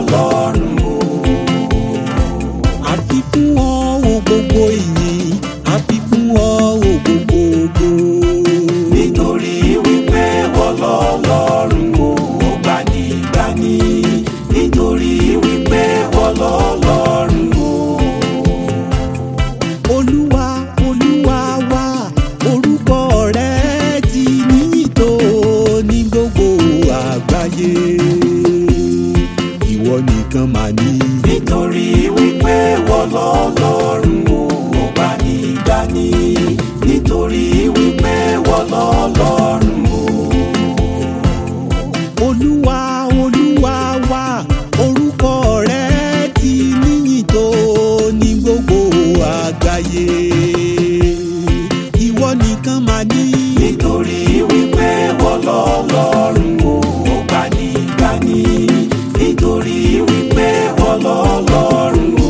Ọlọ́run o. àfi fún ọ o gbogbo ìyìn, àfi fún ọ o gbogbo ògo. Nítorí wípé wọ́n lọ́lọ́run o, ó gbanigbani. Nítorí wípé wọ́n lọ́lọ́run o. Olúwa, Olúwa wa, orúkọ rẹ̀ ti níyìn tó ní gbogbo àgbáyé. Ìwọ nìkan mà ní. Nítorí wípé wọ́n lọ́lọ́run o, ó gbanigbani. Nítorí wípé wọ́n lọ́lọ́run o. Olúwa, Olúwa wa, orúkọ rẹ̀ ti níyìn tó ní gbogbo àgbáyé. Ìwọ nìkan mà ní. Nítorí wípé wọ́n lọ́lọ́run o, ó gbanigbani. Nítorí wípé wọ́n lọ́lọ́run o.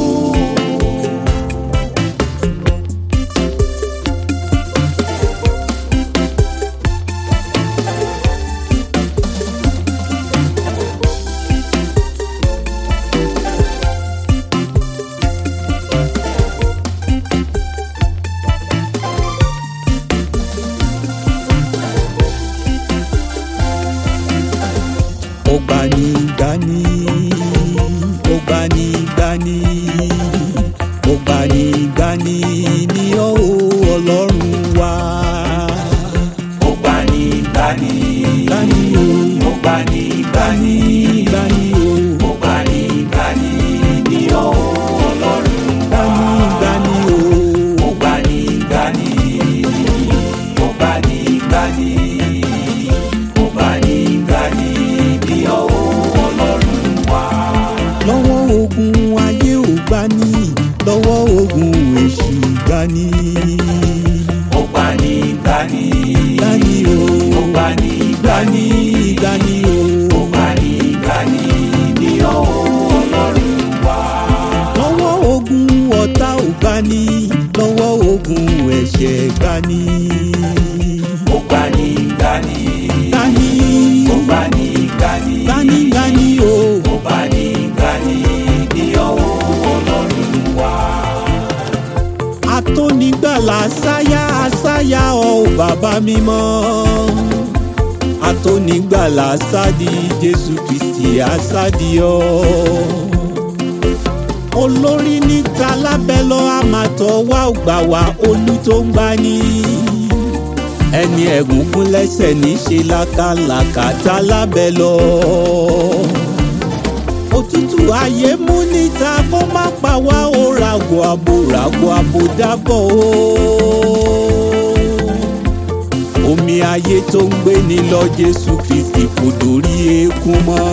Ó gbanigbani, ó gbanigbani, ó gbanigbani ni ọ́ o Ọlọ́run wa. Ó gbanigbani. Gbani o, Ó gbanigbani. gbani o, Ó gbanigbani ni ọ́ Ọlọ́run wa. gbani o. Ó gbanigbani. Ó gbanigbani. Ó gbanigbani ni ọ́ Ọlọ́run wa. Lọ́wọ́ ogun ayé ò gbani, lọ́wọ́ ogun èṣù gbani. Ó gbanigbani. Gbani o, Ó gbanigbani. gbani o. Ó gbanigbani ni ọ́ Ọlọ́run wa. Lọ́wọ́ ogun ọ̀tá ò gbani, lọ́wọ́ ogun ẹ̀ṣẹ̀ gbani. Ó gbanigbani. Gbani, Ó gbanigbani. gbani, gbani o. Ó gbanigbani ni ọ́ Ọlọ́run wa. Atónigbàlà sáyà sáyà ọ ò bàbá mímọ́. Atónigbàlà sádi Jésù Kristi àsádi ọ. Olórí níta lábẹ́ lọ àmàtọ̀ wá ò gbà wá olú tó ń gbani. Ẹni ẹ̀gúngún lẹ́sẹ̀ níṣe lákàlàkà tá lábẹ́ lọ. Òtútù ayé mú níta kó má pa wá ó ràgọ̀ àbò dábọ̀ o. Omi ayé tó ń gbé ni lọ Jésù Kristi kò dórí eékún mọ́.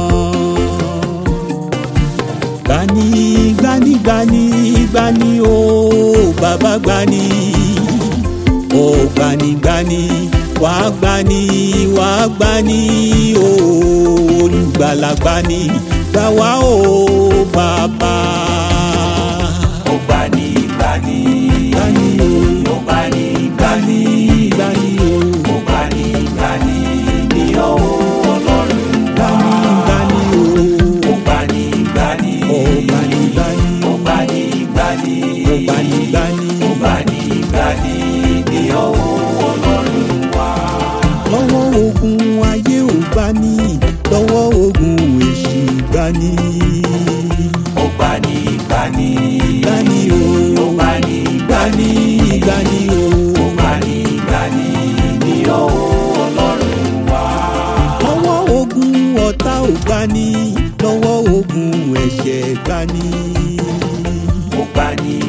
Gbani, gbani, gbani, gbani o, bàbá gbani. Ó gbani, gbani, wàá gbani, wàá gbani o, olùgbàlà gbani. Gbà wá o bàbá. Ó gbanigbani. Gbani o, Ó gbanigbani. gbani o, Ó gbanigbani ni ọ́ Ọlọ́run wa. gbani o. Ó gbanigbani. Ó gbani, gbani, Ó gbanigbani. ó gbani, gbani. Ó gbanigbani ni ọ́ Ọlọ́run wa. Lọ́wọ́ ogun ayé ò gbani, lọ́wọ́ ogun èṣù gbani. Ó gbanigbani. Gbani o, Ó gbanigbani. gbani o. Ó gbanigbani ni ọ́ Ọlọ́run wa. Lọ́wọ́ ogun ọ̀tá ò gbani, lọ́wọ́ ogun ẹ̀ṣẹ̀ gbani. Ó gbanigbani.